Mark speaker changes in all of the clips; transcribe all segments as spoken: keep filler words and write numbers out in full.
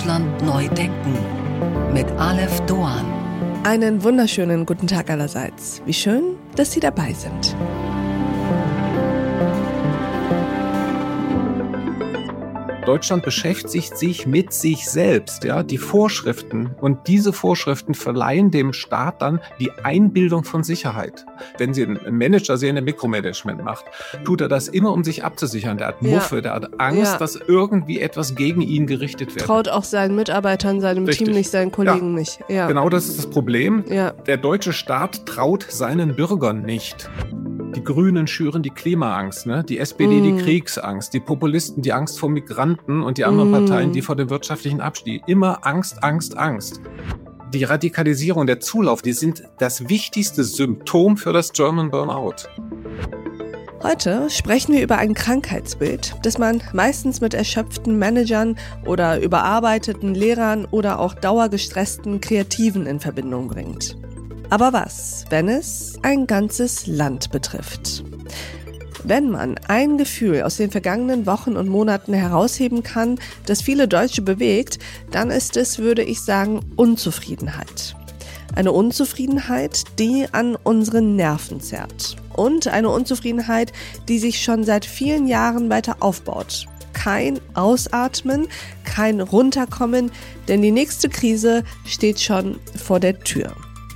Speaker 1: Deutschland neu denken mit Aleph Doan.
Speaker 2: Einen wunderschönen guten Tag allerseits. Wie schön, dass Sie dabei sind.
Speaker 3: Deutschland beschäftigt sich mit sich selbst, ja, die Vorschriften. Und diese Vorschriften verleihen dem Staat dann die Einbildung von Sicherheit. Wenn Sie einen Manager sehen, der Mikromanagement macht, tut er das immer, um sich abzusichern. Der hat Muffe, ja. der hat Angst, ja. dass irgendwie etwas gegen ihn gerichtet wird.
Speaker 2: Traut auch seinen Mitarbeitern, seinem Richtig. Team nicht, seinen Kollegen
Speaker 3: ja.
Speaker 2: nicht. Ja.
Speaker 3: Genau das ist das Problem.
Speaker 2: Ja.
Speaker 3: Der deutsche Staat traut seinen Bürgern nicht. Die Grünen schüren die Klimaangst, ne? Die S P D mm. die Kriegsangst, die Populisten die Angst vor Migranten und die anderen mm. Parteien die vor dem wirtschaftlichen Abstieg. Immer Angst, Angst, Angst. Die Radikalisierung, der Zulauf, die sind das wichtigste Symptom für das German Burnout.
Speaker 2: Heute sprechen wir über ein Krankheitsbild, das man meistens mit erschöpften Managern oder überarbeiteten Lehrern oder auch dauergestressten Kreativen in Verbindung bringt. Aber was, wenn es ein ganzes Land betrifft? Wenn man ein Gefühl aus den vergangenen Wochen und Monaten herausheben kann, das viele Deutsche bewegt, dann ist es, würde ich sagen, Unzufriedenheit. Eine Unzufriedenheit, die an unseren Nerven zerrt. Und eine Unzufriedenheit, die sich schon seit vielen Jahren weiter aufbaut. Kein Ausatmen, kein Runterkommen, denn die nächste Krise steht schon vor der Tür.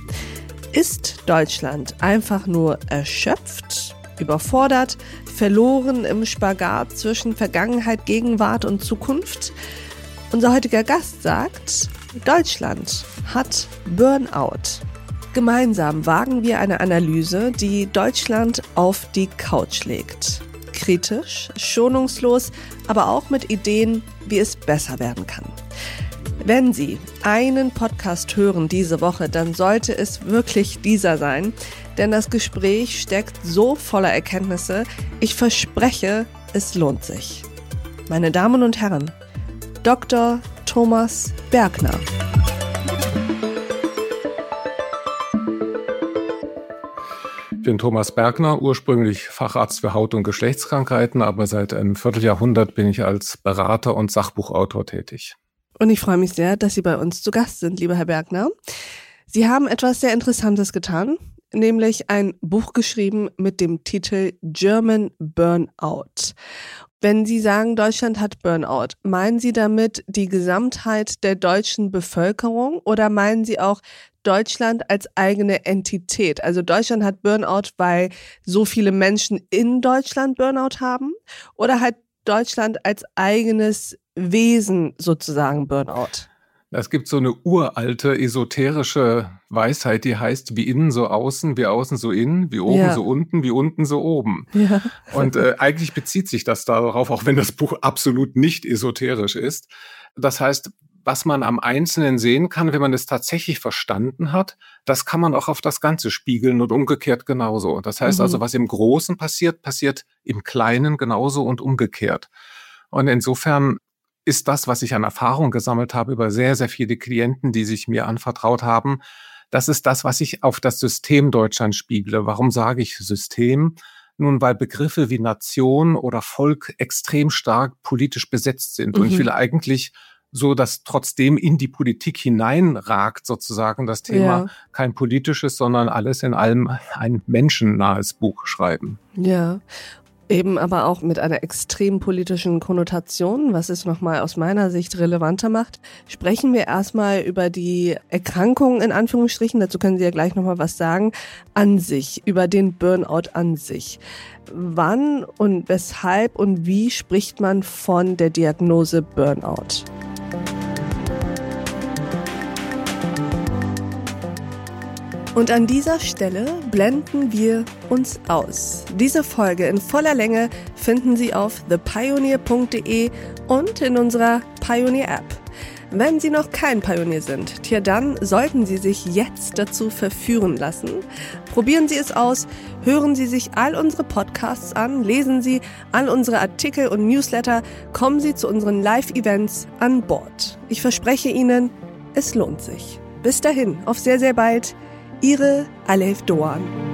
Speaker 2: Ist Deutschland einfach nur erschöpft, überfordert, verloren im Spagat zwischen Vergangenheit, Gegenwart und Zukunft? Unser heutiger Gast sagt, Deutschland hat Burnout. Gemeinsam wagen wir eine Analyse, die Deutschland auf die Couch legt. Kritisch, schonungslos, aber auch mit Ideen, wie es besser werden kann. Wenn Sie einen Podcast hören diese Woche, dann sollte es wirklich dieser sein, denn das Gespräch steckt so voller Erkenntnisse. Ich verspreche, es lohnt sich. Meine Damen und Herren, Doktor Thomas Bergner.
Speaker 3: Ich bin Thomas Bergner, ursprünglich Facharzt für Haut- und Geschlechtskrankheiten, aber seit einem Vierteljahrhundert bin ich als Berater und Sachbuchautor tätig.
Speaker 2: Und ich freue mich sehr, dass Sie bei uns zu Gast sind, lieber Herr Bergner. Sie haben etwas sehr Interessantes getan, nämlich ein Buch geschrieben mit dem Titel German Burnout. Wenn Sie sagen, Deutschland hat Burnout, meinen Sie damit die Gesamtheit der deutschen Bevölkerung oder meinen Sie auch Deutschland als eigene Entität? Also Deutschland hat Burnout, weil so viele Menschen in Deutschland Burnout haben? Oder hat Deutschland als eigenes Wesen sozusagen Burnout?
Speaker 3: Es gibt so eine uralte esoterische Weisheit, die heißt, wie innen so außen, wie außen so innen, wie oben ja. so unten, wie unten so oben.
Speaker 2: Ja.
Speaker 3: Und äh, eigentlich bezieht sich das darauf, auch wenn das Buch absolut nicht esoterisch ist. Das heißt, was man am Einzelnen sehen kann, wenn man es tatsächlich verstanden hat, das kann man auch auf das Ganze spiegeln und umgekehrt genauso. Das heißt mhm. also, was im Großen passiert, passiert im Kleinen genauso und umgekehrt. Und insofern ist das, was ich an Erfahrung gesammelt habe über sehr, sehr viele Klienten, die sich mir anvertraut haben, das ist das, was ich auf das System Deutschland spiegle. Warum sage ich System? Nun, weil Begriffe wie Nation oder Volk extrem stark politisch besetzt sind. Mhm. Und ich will eigentlich so, dass trotzdem in die Politik hineinragt sozusagen das Thema ja. kein politisches, sondern alles in allem ein menschennahes Buch schreiben.
Speaker 2: Ja. Eben aber auch mit einer extrem politischen Konnotation, was es nochmal aus meiner Sicht relevanter macht. Sprechen wir erstmal über die Erkrankung in Anführungsstrichen, dazu können Sie ja gleich nochmal was sagen, an sich, über den Burnout an sich. Wann und weshalb und wie spricht man von der Diagnose Burnout? Und an dieser Stelle blenden wir uns aus. Diese Folge in voller Länge finden Sie auf the pioneer punkt de und in unserer Pioneer-App. Wenn Sie noch kein Pionier sind, tja, dann sollten Sie sich jetzt dazu verführen lassen. Probieren Sie es aus, hören Sie sich all unsere Podcasts an, lesen Sie all unsere Artikel und Newsletter, kommen Sie zu unseren Live-Events an Bord. Ich verspreche Ihnen, es lohnt sich. Bis dahin, auf sehr, sehr bald. Ihre Aleph Doan.